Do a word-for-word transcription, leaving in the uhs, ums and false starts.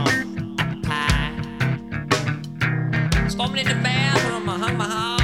Storming in the bathroom, I hung my heart.